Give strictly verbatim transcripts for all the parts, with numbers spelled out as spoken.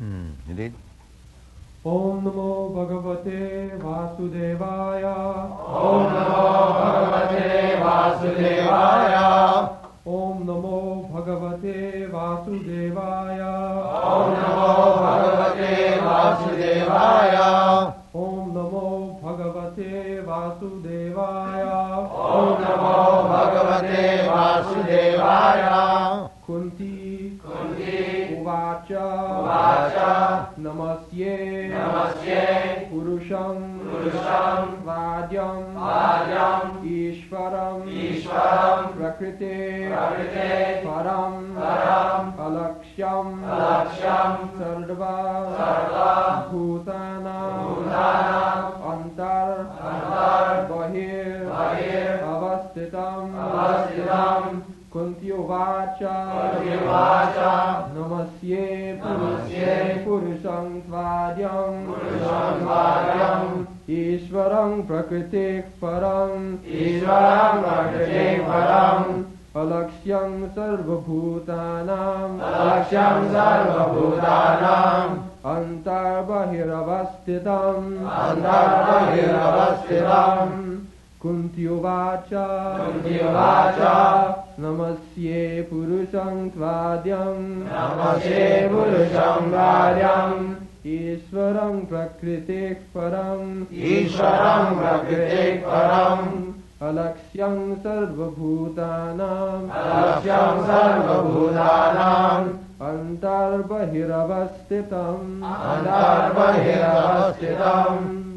Hmm. You did? Om Namo Bhagavate Vasudevaya. Om Namo Bhagavate Vasudevaya. Om Namo Bhagavate Vasudevaya. Om Namo Bhagavate Vasudevaya. Om Namo Bhagavate Vasudevaya. Om Namo Bhagavate Vasudevaya. Kunti Kunti Uvacha Uvacha Namasye Namasye Purusham Purusham Vadyam Vadyam Ishvaram Ishvaram Prakrite Prakrite Param Param Alakshyam Alakshyam Sarva Sarva Bhutana Bhutana Antar Antar Bahir Bahir Avastitam Avastitam Kunti Uvacha Kunti Uvacha Namasye Namasye Purusham Svadyam Purusham Svadyam Ishvaram Prakritik Param Ishvaram Prakritik Param Alakshyam Sarvabhutanam Alakshyam Sarvabhutanam Antar Bahiravastitam Antar Bahiravastitam Kunti Uvacha Kunti Uvacha Namasye Purusham Svadyam Namasye Purusham Svadyam Ishvaram Prakritik Param Ishvaram Prakritik Param Alakshyam Sarvabhutanam Alakshyam Sarvabhutanam Antar Bahiravastitam Antar Bahiravastitam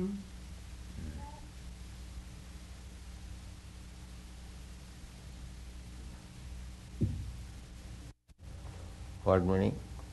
What meaning?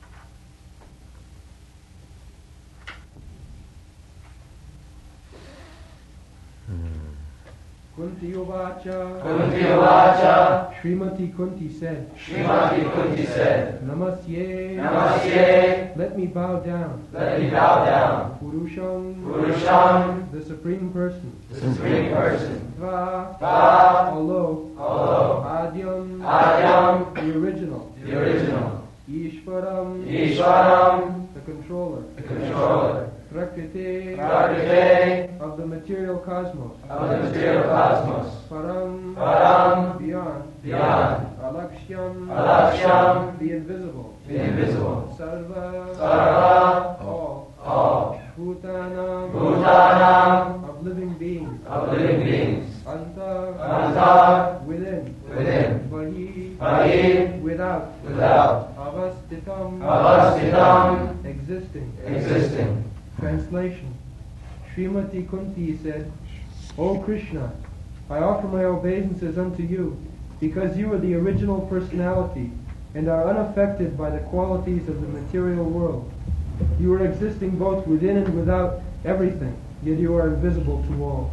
Kunti Uvacha Kunti Uvacha Srimati Kunti said, Srimati Kunti said, Namasye Namasye, let me bow down. let me bow down. Purusham Purusham, the Supreme Person. the Supreme Person. Tva Va, although although Adyam Adyam, the original. the original. Ishvaram Ishvaram, the controller. the controller. Prakriti Prakriti, of the material cosmos. of the material cosmos. Param Param, beyond. beyond. Alakshyam Alakshyam, the invisible. the invisible. Sarva Sarva, all. all. Bhutanam Bhutanam, of living beings. of living beings. Anta Anta, within. within. Bahi Bahi, without. without. Avastitam Avastitam, existing. existing. Translation. Srimati Kunti said, O Krishna, I offer my obeisances unto you because you are the original personality and are unaffected by the qualities of the material world. You are existing both within and without everything, yet you are invisible to all.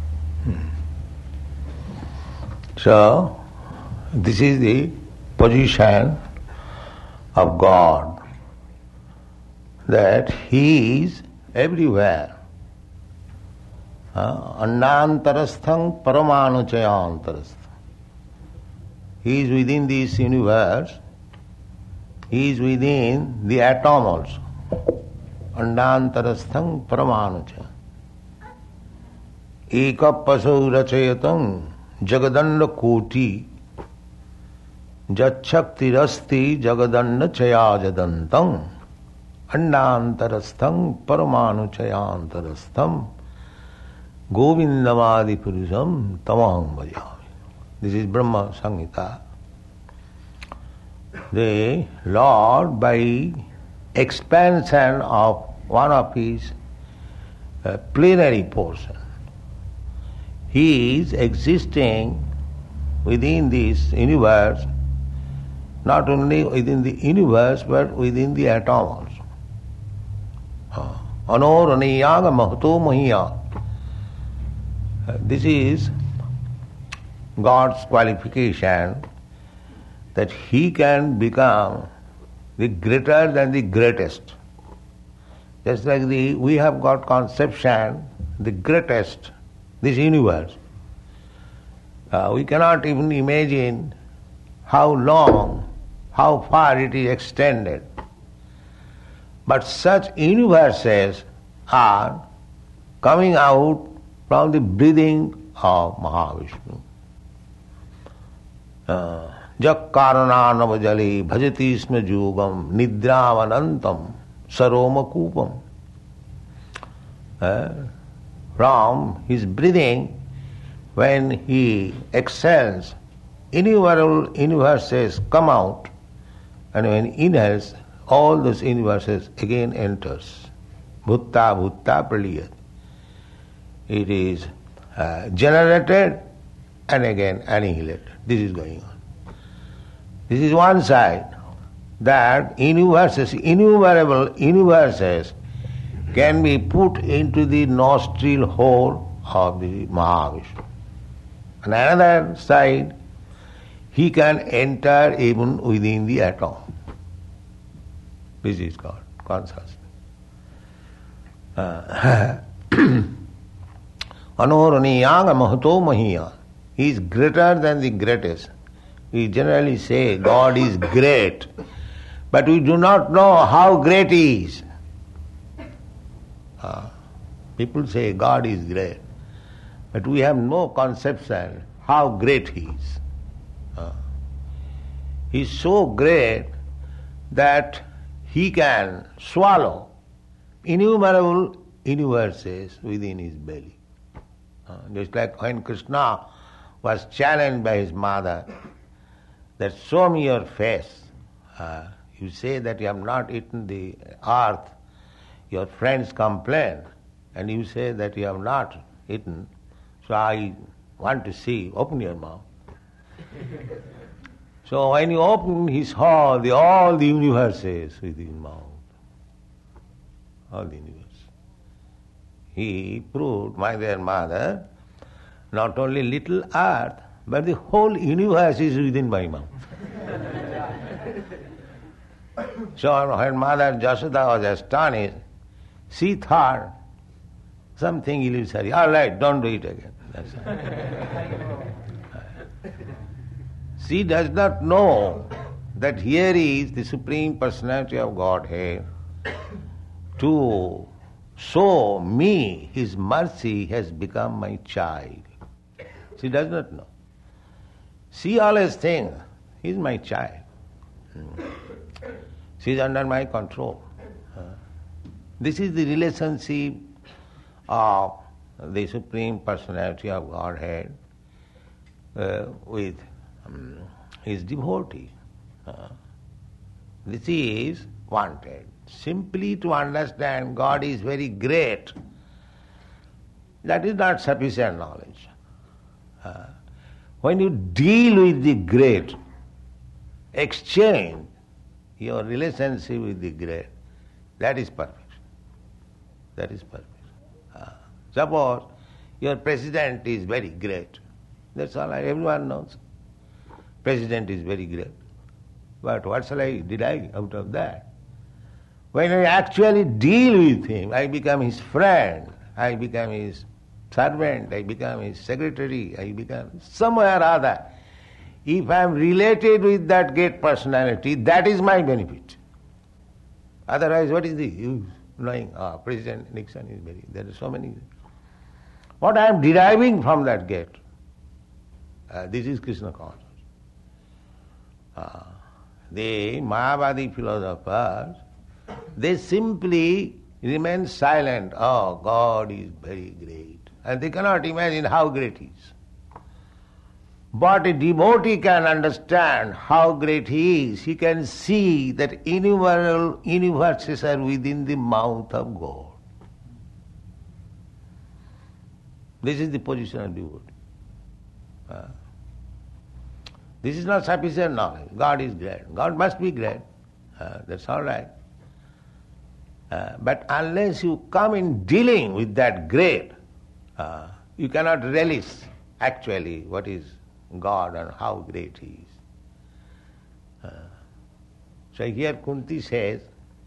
So, this is the position of God, that He is everywhere. Annantarastham paramanuchayantarastham. He is within this universe, He is within the atom also. Annantarastham paramanucha. Eka pasau rachayatam jagadanda koti jachaktirasti jagadanda chayajadantam annantarastham paramanuchayantarastham govindamadi purusham tamaham bhajami. This is Brahma Samhita. The Lord, by expansion of one of his uh, plenary portion, He is existing within this universe, not only within the universe but within the atom also. Anoraniyaga mahato mahiya. This is God's qualification, that He can become the greater than the greatest. Just like the we have got conception, the greatest, this universe. Uh, we cannot even imagine how long, how far it is extended. But such universes are coming out from the breathing of Mahavishnu. Jak karananava jale bhajati isma jugam nidravanantam saroma kupam. Uh, from his breathing, when he exhales, innumerable universes come out, and when he inhales, all those universes again enters. Bhutta bhutta praliyat. It is uh, generated and again annihilated. This is going on. This is one side, that universes, innumerable universes can be put into the nostril hole of the Mahavishnu. On another side, he can enter even within the atom. This is called consciousness. Anoraniyanga mahato mahiya. He is greater than the greatest. We generally say God is great, but we do not know how great He is. Uh, people say God is great, but we have no conception how great He is. Uh, he is so great that He can swallow innumerable universes within His belly. Uh, just like when Krishna was challenged by his mother that show me your face. Uh, you say that you have not eaten the earth. Your friends complain, and you say that you have not eaten. So I want to see. Open your mouth. So when he opened, he saw the, all the universes with his mouth. All the universe. He proved, my dear mother, not only little earth, but the whole universe is within my mouth. So when Mother Jashoda was astonished, she thought something illusory. All right, don't do it again. That's all. She does not know that here is the Supreme Personality of Godhead to show me His mercy has become my child. She does not know. She always thinks, he is my child. She is under my control. This is the relationship of the Supreme Personality of Godhead uh, with um, His devotee. Uh, this is wanted. Simply to understand God is very great, that is not sufficient knowledge. Uh, when you deal with the great, exchange your relationship with the great, that is perfection. That is perfection. Uh, suppose your president is very great. That's all I, everyone knows. President is very great. But what shall I derive out of that? When I actually deal with him, I become his friend, I become his servant, I become his secretary, I become somewhere or other. If I am related with that great personality, that is my benefit. Otherwise, what is the use? Knowing, ah, President Nixon is very, there are so many. What I am deriving from that gate, uh, this is Krishna consciousness. Uh, the Mayavadi philosophers, they simply remain silent. Oh, God is very great. And they cannot imagine how great He is. But a devotee can understand how great He is. He can see that innumerable universes are within the mouth of God. This is the position of devotee. Uh, this is not sufficient knowledge. God is great. God must be great. Uh, that's all right. Uh, but unless you come in dealing with that great, uh, you cannot relish actually what is God and how great He is. Uh, so here Kunti says,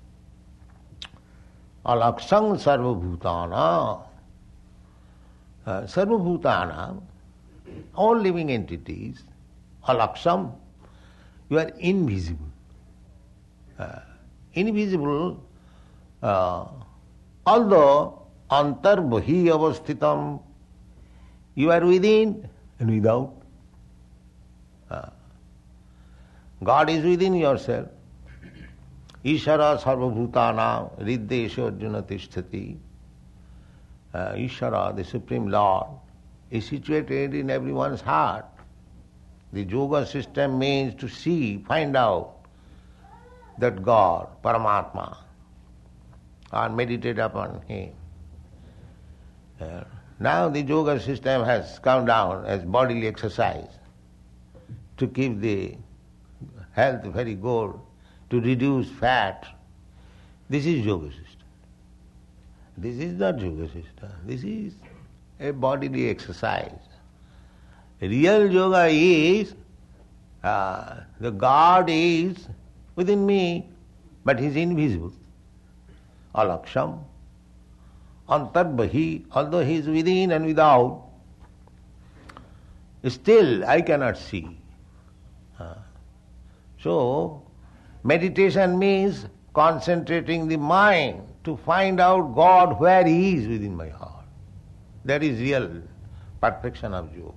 Alaksang sarvabhutana. Uh, sarvabhutana, all living entities, alaksam, you are invisible. Uh, invisible uh, although antarbhi avasthitam, you are within and without. Uh, God is within yourself. Ishara sarvabhutanam riddesha arjuna tisthati. Uh, Ishara, the Supreme Lord, is situated in everyone's heart. The yoga system means to see, find out that God, Paramatma, or meditate upon Him. Uh, now the yoga system has come down as bodily exercise to keep the health very good, to reduce fat. This is yoga system. This is not yoga system. This is a bodily exercise. Real yoga is, uh, the God is within me, but He is invisible. Alaksham. Antarbhi, although He is within and without, still I cannot see. Uh, so, meditation means concentrating the mind to find out God where He is within my heart. That is real perfection of yoga.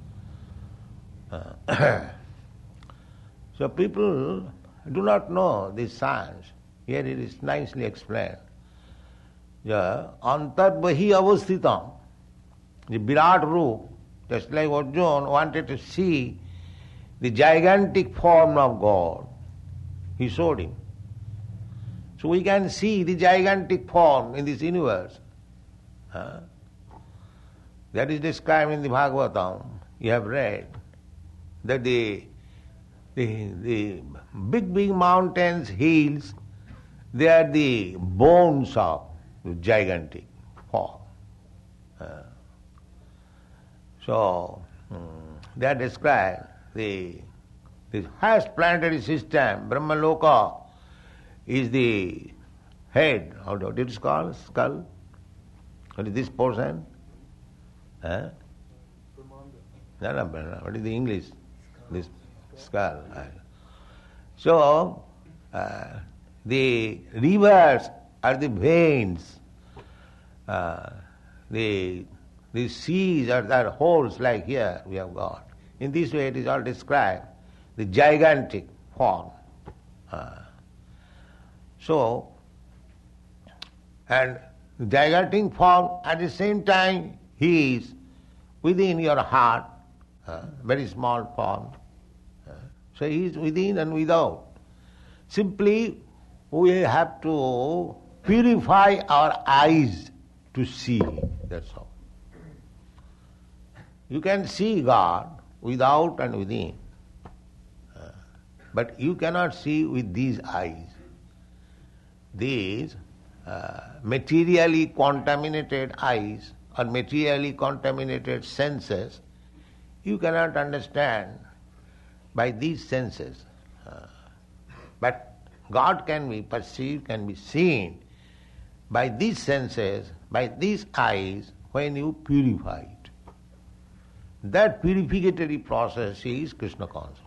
Uh, so people do not know this science. Here it is nicely explained. Yeah, antarbhi avasthitam, the Virat Roop, just like Arjuna wanted to see the gigantic form of God, he showed him. So we can see the gigantic form in this universe. Huh? That is described in the Bhagavatam. You have read that the, the, the big, big mountains, hills, they are the bones of the gigantic form. Uh, so, um, they are described. The, the highest planetary system, Brahmaloka, is the head, how do it is called? Skull? What is this portion? Huh? No, no, no, what is the English? This skull. So, uh, the rivers are the veins. Uh, the, the seas are, are holes like here we have got. In this way it is all described, the gigantic form. Uh, so, and the gigantic form at the same time He is within your heart, uh, very small form. Uh, so He is within and without. Simply we have to purify our eyes to see, that's all. You can see God without and within, uh, but you cannot see with these eyes. These uh, materially contaminated eyes or materially contaminated senses, you cannot understand by these senses. Uh, but God can be perceived, can be seen by these senses, by these eyes, when you purify it. That purificatory process is Krishna consciousness.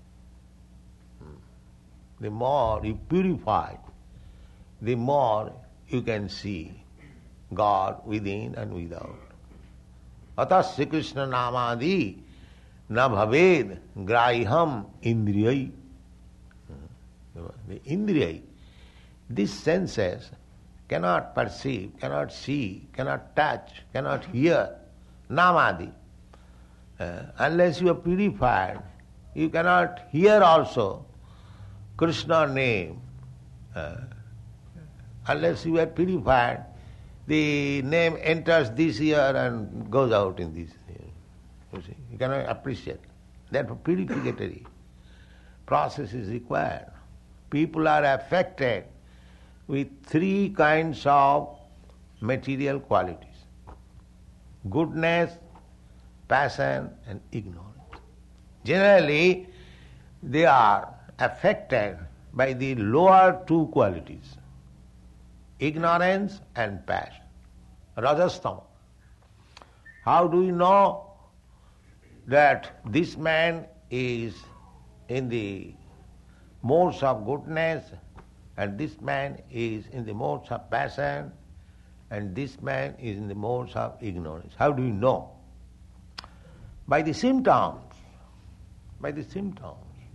The more you purify, the more you can see God within and without. Atasya Krishna namadi na bhaved graham indriyai. The indriyai, these senses cannot perceive, cannot see, cannot touch, cannot hear, namadi. Uh, unless you are purified, you cannot hear also Krishna name. Uh, unless you are purified, the name enters this ear and goes out in this ear. You see, you cannot appreciate. Therefore, purificatory process is required. People are affected with three kinds of material qualities: goodness, passion, and ignorance. Generally, they are affected by the lower two qualities, ignorance and passion, rajastama. How do you know that this man is in the modes of goodness and this man is in the modes of passion, and this man is in the modes of ignorance. How do you know? By the symptoms. By the symptoms.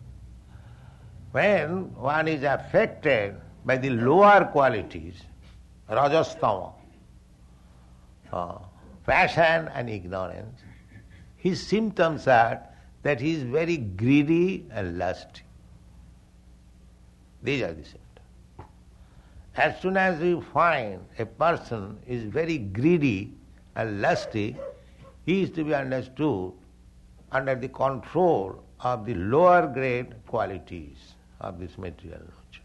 When one is affected by the lower qualities, rajastama, uh, passion and ignorance, his symptoms are that he is very greedy and lusty. These are the symptoms. As soon as we find a person is very greedy and lusty, he is to be understood under the control of the lower grade qualities of this material nature.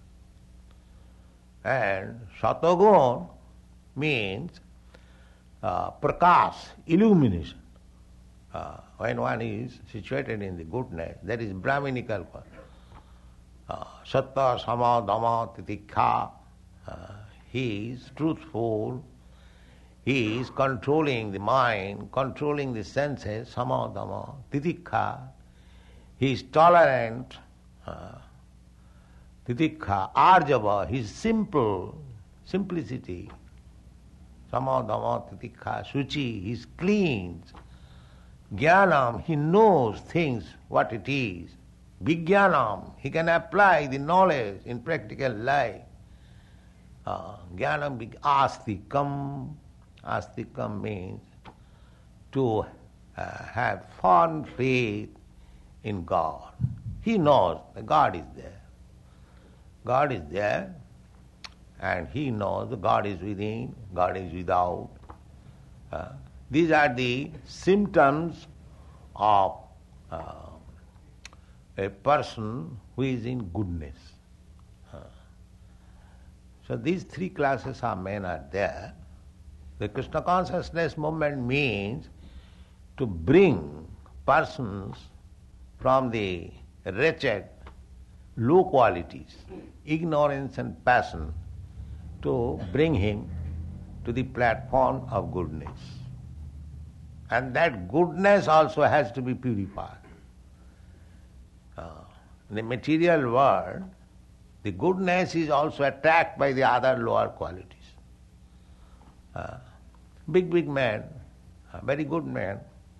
And Satagun means uh, prakash, illumination. Uh, when one is situated in the goodness, that is Brahminical. Uh, Satta, Sama, Dhamma, Titikha. Uh, he is truthful. He is controlling the mind, controlling the senses, Sama, Dhamma, Titikha. He is tolerant. Uh, Titikha, Arjava, he is simple, simplicity. Sama, Dhamma, Titikha, Suchi, he is clean. Jnanam, he knows things, what it is. Vijnanam, he can apply the knowledge in practical life. Uh, Jnanam, astikam. Astikam means to uh, have fond faith in God. He knows that God is there. God is there, and he knows that God is within, God is without. Uh, these are the symptoms of uh, a person who is in goodness. Uh, so these three classes of men are there. The Krishna consciousness movement means to bring persons from the wretched, low qualities, ignorance and passion, to bring him to the platform of goodness. And that goodness also has to be purified. Uh, in the material world, the goodness is also attacked by the other lower qualities. Uh, big, big man, a very good man,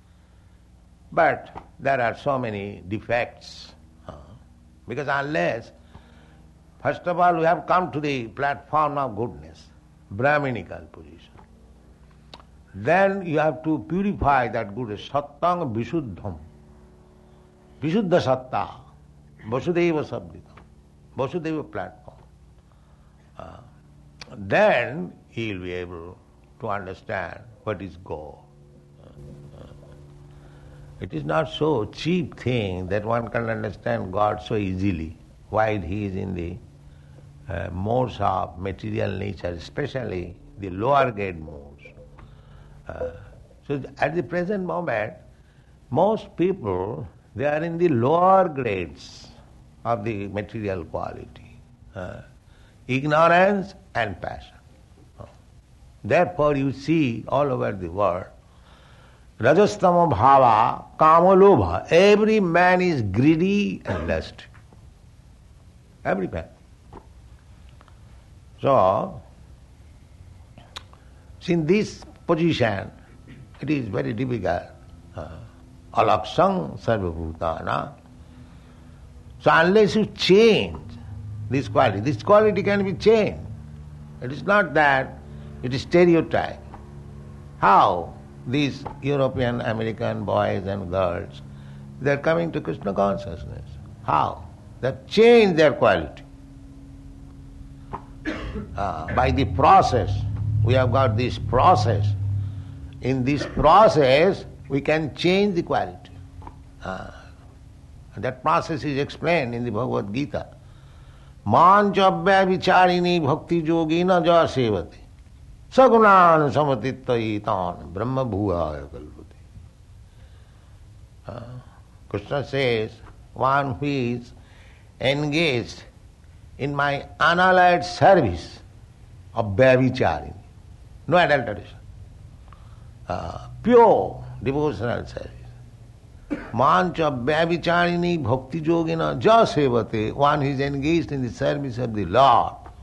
but there are so many defects. Uh, because unless, first of all, we have come to the platform of goodness, Brahminical position. Then you have to purify that goodness, sattang vishuddham, vishuddha satta, vasudeva sabdita, vasudeva platform. Uh, then he will be able to understand what is God. It is not so cheap thing that one can understand God so easily while he is in the uh, modes of material nature, especially the lower grade modes. Uh, so at the present moment, most people, they are in the lower grades of the material quality. Uh, ignorance and passion. Therefore you see all over the world, Rajastama bhava, kamalobha, every man is greedy and lusty. Every man. So, in this position, it is very difficult. Uh, Alaksang sarvabhutana. So unless you change this quality, this quality can be changed. It is not that it is stereotype. How these European, American boys and girls, they are coming to Krishna consciousness. How? They have changed their quality. Uh, by the process, we have got this process. In this process, we can change the quality. Uh, that process is explained in the Bhagavad Gita. Manchabhya vicharini bhakti yogina ja sevate. Sagunan samatitaitan brahma bhuvaya kalpate. Uh, Krishna says, one who is engaged in my unallied service of Bhavicharini, no adulteration, uh, pure devotional service. Mancha Bhavicharini bhakti yogina ja sevate, one who is engaged in the service of the Lord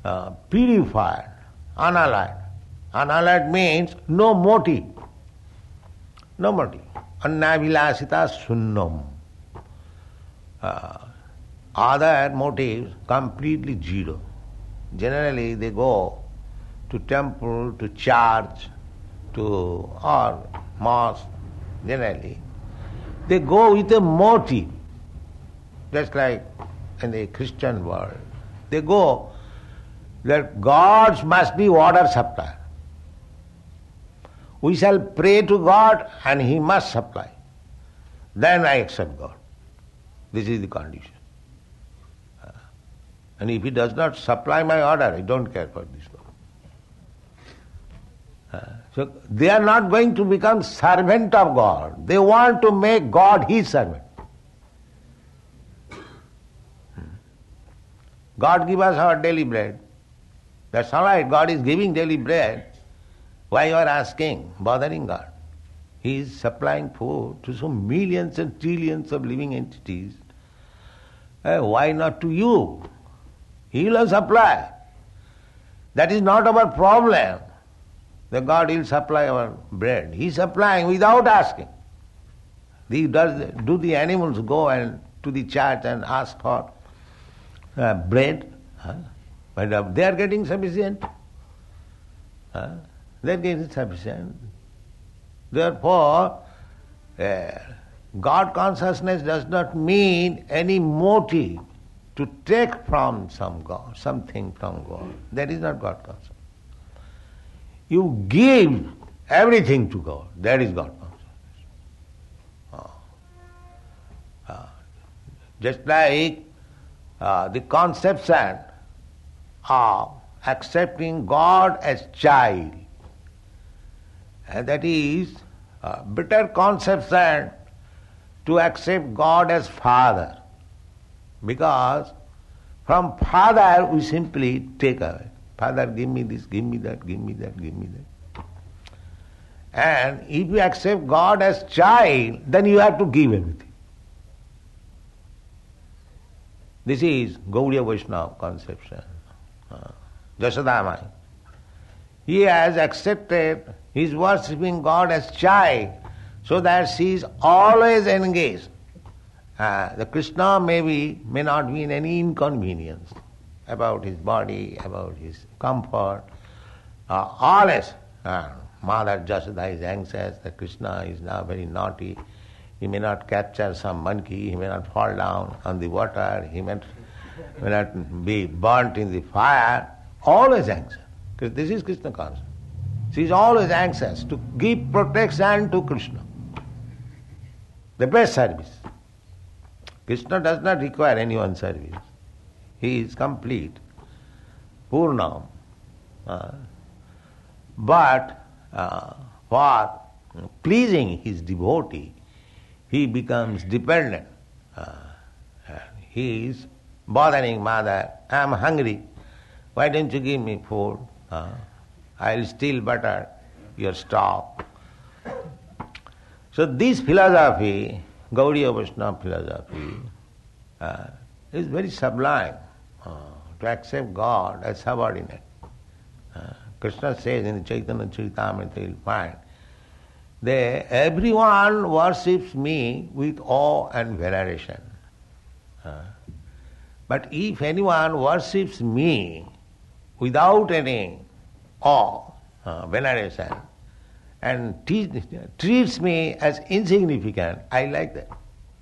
uh, purified, unallied. Unallied means no motive. No motive. Annavilasita sunnam. Uh, other motives completely zero. Generally they go to temple, to church, to or mosque, generally. They go with a motive, just like in the Christian world. They go that gods must be water supply. We shall pray to God and He must supply. Then I accept God. This is the condition. Uh, and if He does not supply my order, I don't care for this God. Uh, so they are not going to become servant of God. They want to make God His servant. Hmm. God give us our daily bread. That's all right. God is giving daily bread. Why you are asking, bothering God? He is supplying food to so millions and trillions of living entities. Uh, why not to you? He will supply. That is not our problem. The God will supply our bread. He is supplying without asking. The, does, do the animals go and to the church and ask for uh, bread? Huh? But uh, they are getting sufficient. Huh? They are getting sufficient. Therefore, uh, God consciousness does not mean any motive to take from some God, something from God. That is not God consciousness. You give everything to God. That is God consciousness. Uh, uh, just like uh, the conception of accepting God as child. And that is a better conception to accept God as Father. Because from Father we simply take away. Father, give me this, give me that, give me that, give me that. And if you accept God as child, then you have to give everything. This is Gaudiya Vaishnava conception. Uh, Jasodamai. He has accepted, he is worshipping God as child, so that she is always engaged. Uh, the Krishna may be, may not be in any inconvenience about his body, about his comfort. Uh, always, uh, Mother Jasoda is anxious that Krishna is now very naughty. He may not capture some monkey, he may not fall down on the water, he may, may not be burnt in the fire. Always anxious. Because this is Krishna consciousness. She is always anxious to give protection to Krishna. The best service. Krishna does not require anyone's service. He is complete, Purnam. Uh, but uh, for pleasing his devotee, he becomes dependent. Uh, he is bothering mother, I am hungry, why don't you give me food? Uh, I will steal butter, your stock. So this philosophy, Gaudiya Vaishnava philosophy, uh, is very sublime. Uh, to accept God as subordinate. Uh, Krishna says in the Chaitanya Charitamrita, you will find, they, everyone worships me with awe and veneration. Uh, but if anyone worships me without any awe, uh, veneration, and te- treats me as insignificant, I like that.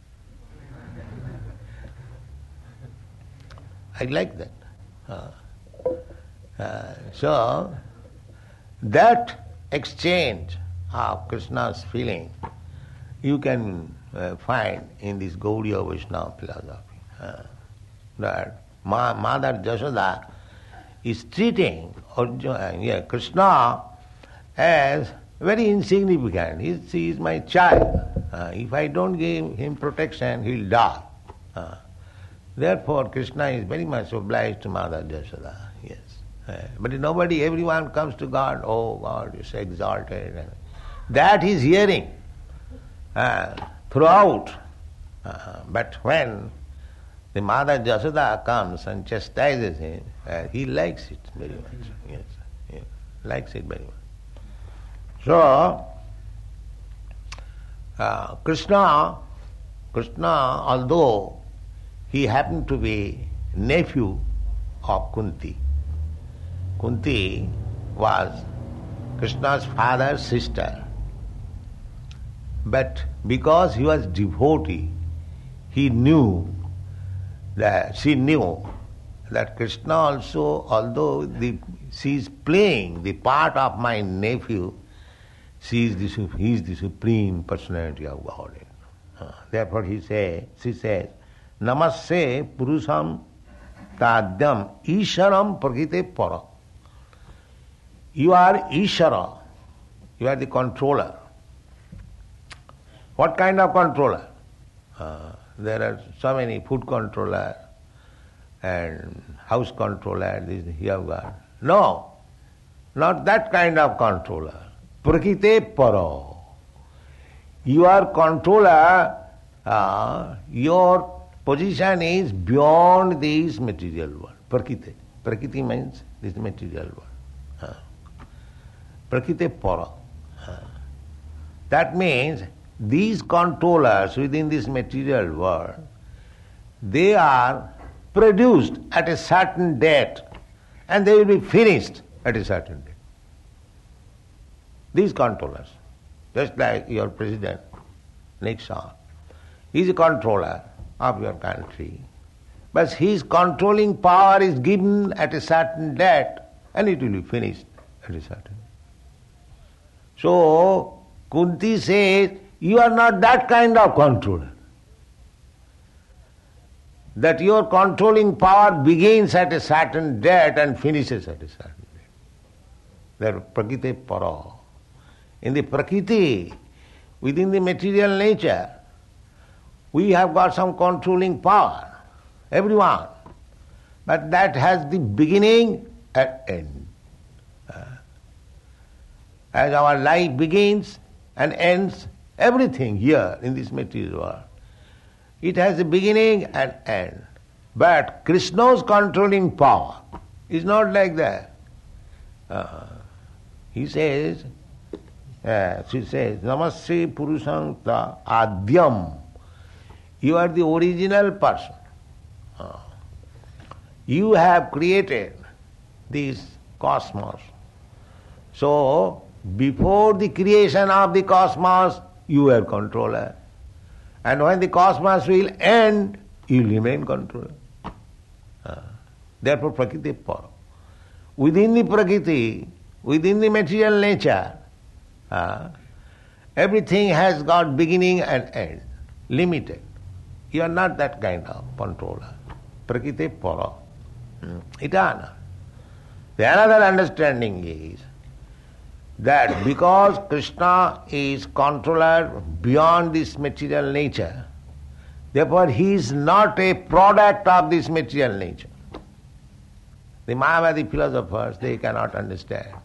I like that. Uh, uh, so, that exchange of Krishna's feeling you can uh, find in this Gaudiya Vaishnava philosophy. Uh, that Ma- Mother Jasoda is treating Arjuna, yeah, Krishna as very insignificant. He, he is my child. Uh, if I don't give him protection, he will die. Uh, Therefore, Krishna is very much obliged to Mother Jasoda. Yes, uh, but nobody, everyone comes to God. Oh, God, you're so exalted. And that he is hearing uh, throughout. Uh, but when the mother Jasoda comes and chastises him, uh, he likes it very much. Yes, yes, likes it very much. So, uh, Krishna, Krishna, although he happened to be nephew of Kunti, Kunti was Krishna's father's sister. But because he was devotee, he knew that she knew that Krishna also, although the, she is playing the part of my nephew, she is the, he is the supreme personality of Godhead. Uh, therefore he say, she says, Namaste Purusham Tadyam Isharam Prakite Para. You are Ishara, you are the controller. What kind of controller? Uh, there are so many food controller and house controller, this you have got. No, not that kind of controller. Prakite Para. You are controller, uh, your position is beyond this material world. Prakite. Prakriti means this material world. Uh, Prakite Para. Uh, that means these controllers within this material world, they are produced at a certain date and they will be finished at a certain date. These controllers, just like your president, Nixon, he is a controller of your country, but his controlling power is given at a certain date and it will be finished at a certain date. So, Kunti says, you are not that kind of controller. That your controlling power begins at a certain date and finishes at a certain date. That Prakriti Para. In the Prakriti, within the material nature, we have got some controlling power, everyone. But that has the beginning and end. Uh, as our life begins and ends, everything here in this material world, it has a beginning and end. But Krishna's controlling power is not like that. Uh, he says, uh, she says, Namaste Purusham Ta Adyam. You are the original person. Uh, you have created this cosmos. So, before the creation of the cosmos, you are controller. And when the cosmos will end, you will remain controller. Uh, therefore, Prakriti Para. Within the Prakriti, within the material nature, uh, everything has got beginning and end, limited. You are not that kind of controller. Prakriti Para. Hmm. Eternal. The another understanding is that because Krishna is controller beyond this material nature, therefore he is not a product of this material nature. The Mayavadi philosophers, they cannot understand.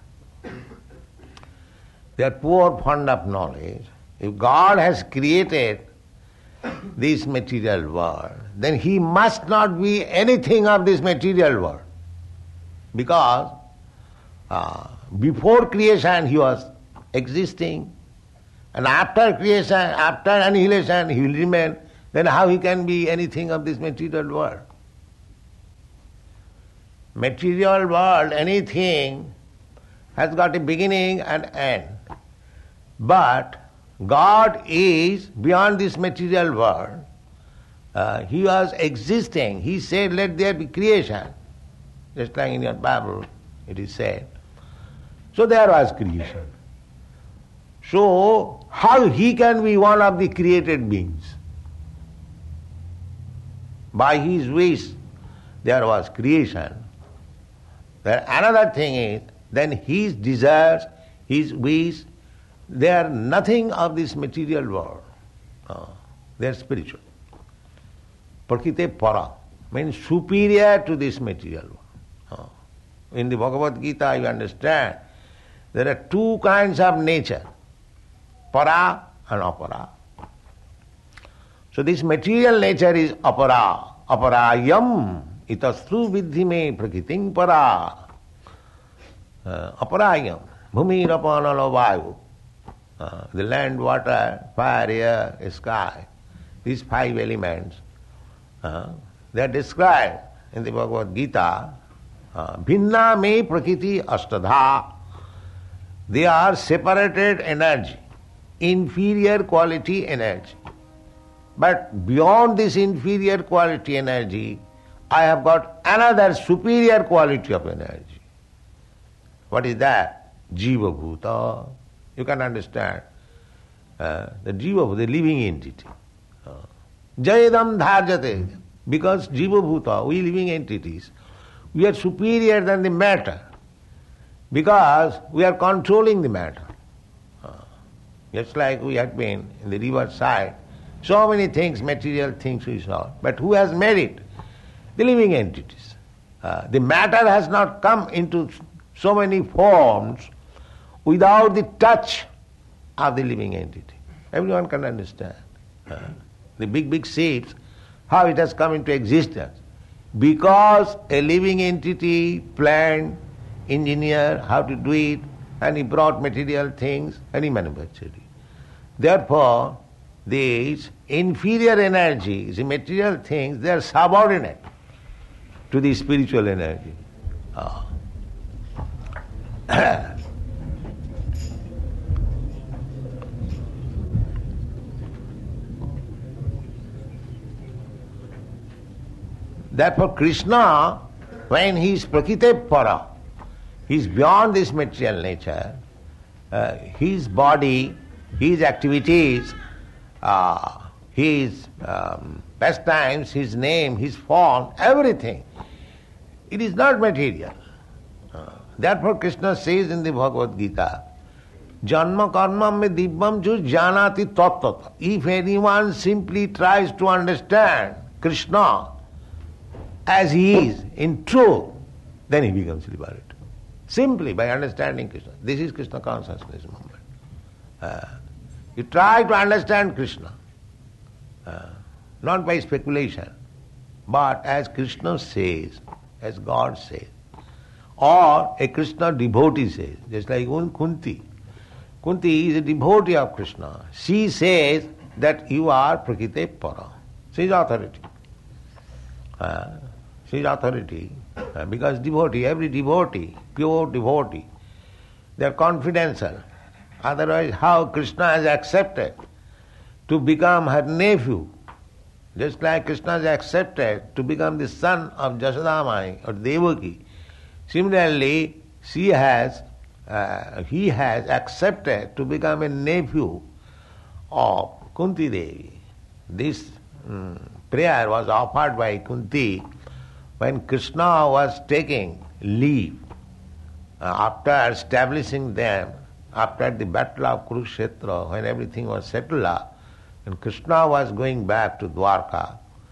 They are poor fond of knowledge. If God has created this material world, then he must not be anything of this material world. Because uh, before creation he was existing, and after creation, after annihilation he will remain, then how he can be anything of this material world? Material world, anything has got a beginning and end. But God is beyond this material world. Uh, he was existing. He said, let there be creation. Just like in your Bible it is said. So there was creation. So how he can be one of the created beings? By his wish there was creation. Then another thing is, then his desires, his wish, they are nothing of this material world. Uh, they are spiritual. Prakriti Para means superior to this material world. Uh, in the Bhagavad Gita you understand, there are two kinds of nature, para and apara. So this material nature is apara, Aparayam itastru vidhi me prakritim para. Uh, aparayam, bhumi rapanala vayu. Uh, the land, water, fire, air, sky, these five elements, uh, they are described in the Bhagavad Gita. Uh, Bhinna me prakriti astadha. They are separated energy, inferior quality energy. But beyond this inferior quality energy, I have got another superior quality of energy. What is that? Jiva Bhuta. You can understand. Uh, the Jiva, the living entity. Uh, Jayadam dharjate. Because Jiva Bhuta, we living entities, we are superior than the matter. Because we are controlling the matter. Uh, just like we had been in the river side, so many things, material things we saw. But who has made it? The living entities. Uh, the matter has not come into so many forms without the touch of the living entity. Everyone can understand. Uh, the big, big ships, how it has come into existence. Because a living entity planned, engineered how to do it, and he brought material things and he manufactured it. Therefore, these inferior energies, the material things, they are subordinate to the spiritual energy. Oh. Therefore, Krishna, when he is Prakriti Para, he is beyond this material nature, uh, his body, his activities, uh, his um, pastimes, his name, his form, everything, it is not material. Uh, therefore, Krishna says in the Bhagavad Gita, Janma karma me dibbam ju janati tattata. If anyone simply tries to understand Krishna as he is in truth, then he becomes liberated. Simply by understanding Krishna. This is Krishna consciousness movement. Uh, you try to understand Krishna, uh, not by speculation, but as Krishna says, as God says, or a Krishna devotee says, just like one Kunti. Kunti is a devotee of Krishna. She says that you are Prakriti Para. She is authority. Uh, she is authority uh, because devotee, every devotee, pure devotee, they are confidential. Otherwise, how Krishna has accepted to become her nephew, just like Krishna has accepted to become the son of Jasodamai or Devaki. Similarly, she has, uh, he has accepted to become a nephew of Kunti Devi. This um, prayer was offered by Kunti when Krishna was taking leave uh, after establishing them, after the battle of Kurukshetra, when everything was settled up, and Krishna was going back to Dwarka.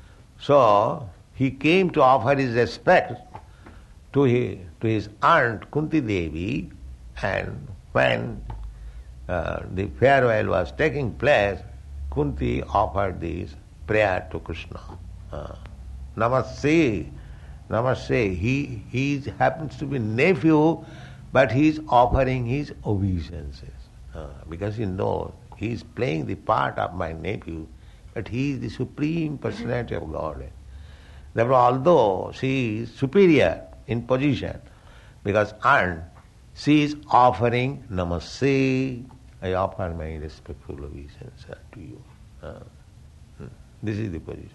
So he came to offer his respect to his, to his aunt Kunti Devi, and when uh, the farewell was taking place, Kunti offered this prayer to Krishna. Uh, Namaste, Namaste. He, he happens to be nephew, but he is offering his obeisances. Uh, because he knows he is playing the part of my nephew, but he is the Supreme Personality of Godhead. Therefore, although she is superior in position, because aunt, she is offering Namaste. I offer my respectful obeisance to you. Uh, this is the position.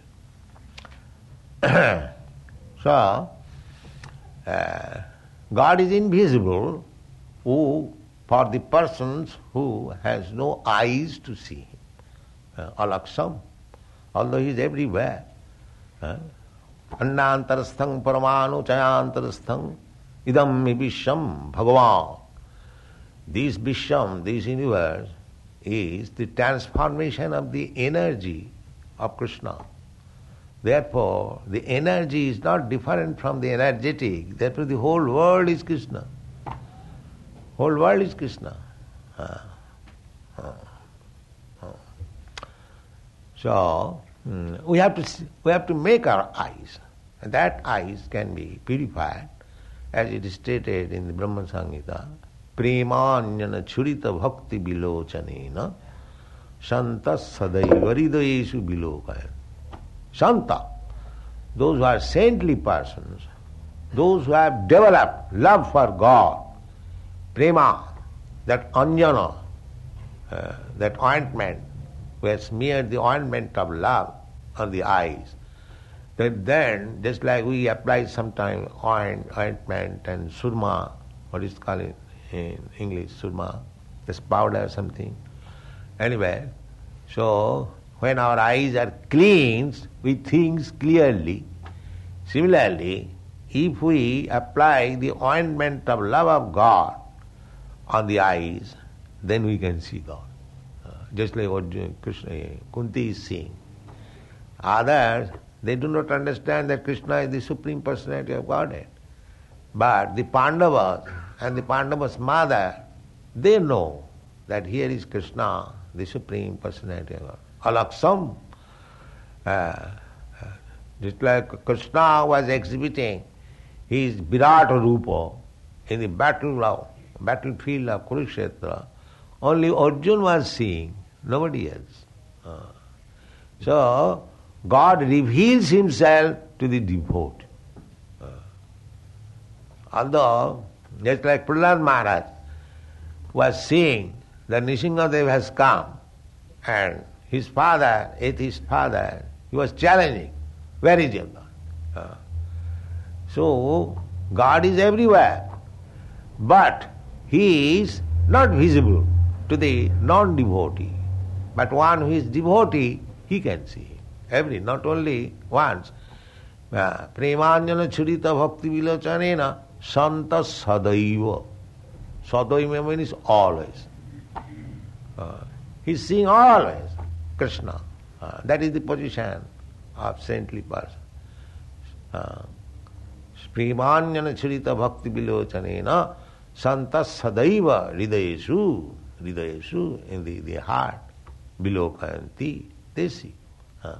So, uh, God is invisible who, for the persons who has no eyes to see him. Uh, Alaksam, although he is everywhere. Uh, Annantarasthang paramanu chayantarasthang idam visham bhagavan. This Visham, this universe, is the transformation of the energy of Krishna. Therefore, the energy is not different from the energetic. Therefore, the whole world is Krishna. Whole world is Krishna. Uh, uh, uh. So, Mm, we have to see, we have to make our eyes, and that eyes can be purified, as it is stated in the Brahma Samhita. Premanyana churita bhakti bilochanena Shanta sadaiva hridayeshu bilokaya. Shanta, those who are saintly persons, those who have developed love for God, prema, that anjana, uh, that ointment, who has smeared the ointment of love on the eyes, that then, just like we apply sometimes oint, ointment and surma, what is called in English, surma, this powder or something. Anyway, so when our eyes are cleansed, we think clearly. Similarly, if we apply the ointment of love of God on the eyes, then we can see God. Uh, just like what Krishna, Kunti is seeing. Others, they do not understand that Krishna is the Supreme Personality of Godhead. But the Pandavas and the Pandavas' mother, they know that here is Krishna, the Supreme Personality of God. Alaksam. Uh, just like Krishna was exhibiting his Virat Rupa in the battle battlefield of Kurukshetra, only Arjuna was seeing, nobody else. Uh, so, God reveals himself to the devotee. Uh, although, just like Prahlad Maharaj was seeing that Nrsimhadev has come and his father, atheist father, he was challenging, where is your God? Uh, so, God is everywhere, but he is not visible to the non-devotee. But one who is devotee, he can see him. Every, not only once. Premanjana churita bhakti vilochanena santa sadaiva. Sadaiva means always. Uh, he is seeing always Krishna. Uh, that is the position of saintly person. Uh, Premanjana churita bhakti vilochanena santa sadaiva hridayeshu. Hridayeshu, in the, the heart. Bilokanti, they see. Uh,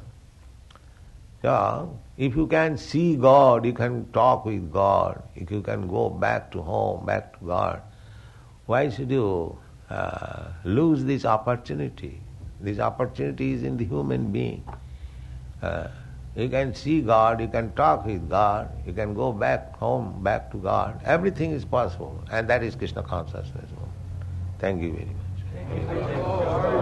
So, if you can see God, you can talk with God, if you can go back to home, back to God, why should you uh, lose this opportunity? This opportunity is in the human being. Uh, you can see God, you can talk with God, you can go back home, back to God. Everything is possible, and that is Krishna consciousness. Thank you very much. Thank you.